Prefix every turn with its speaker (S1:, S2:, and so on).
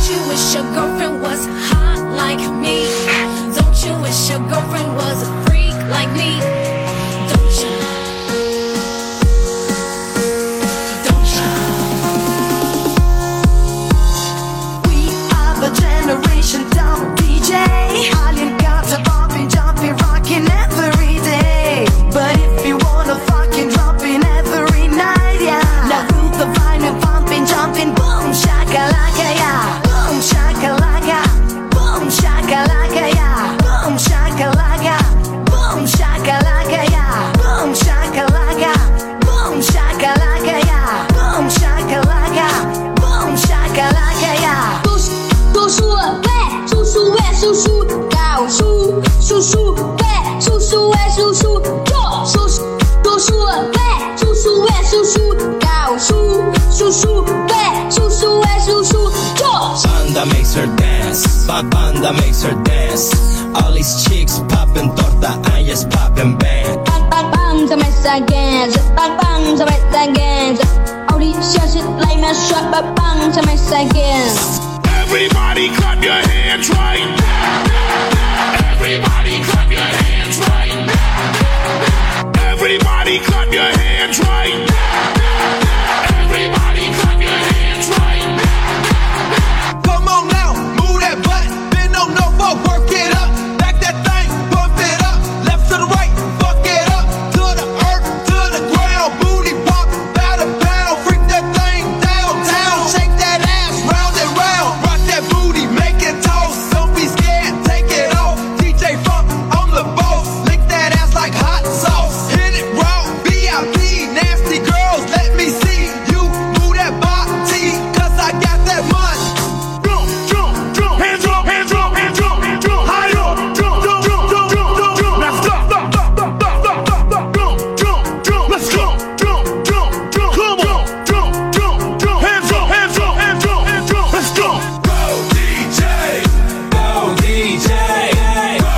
S1: you wish your girlfriend was hot like me? Don't you wish your girlfriend was a freak like me? Don't you? Don't you?
S2: We are the generation dumb DJ. Alien gods are bumping, jumping, rocking every day. But if you wanna fucking drop in every night, yeah. Now root the vine and pumping, jumping, boom shakalaka, yeah. Boom shakalaka, boom shakalaka, yeah. Boom shakalaka, boom shakalaka, yeah. Boom shakalaka, boom shakalaka, yeah. Boom shakalaka, boom shakalaka, yeah.
S3: 叔叔喂，叔叔喂，叔叔告叔，叔叔喂，叔叔喂，叔叔做，叔叔喂，叔叔喂，叔叔告叔，叔叔喂，叔叔喂，叔叔做。
S4: Panda makes her dance, Panda makes her dance. All these chicks popping torta and just popping bang.
S3: Bang bang bang, to make that dance. Bang bang, to make that dance. All these shots like my shot, bang bang, to make that dance.
S5: Everybody clap your hands right now. Everybody clap your hands right now. Everybody clap your hands right now.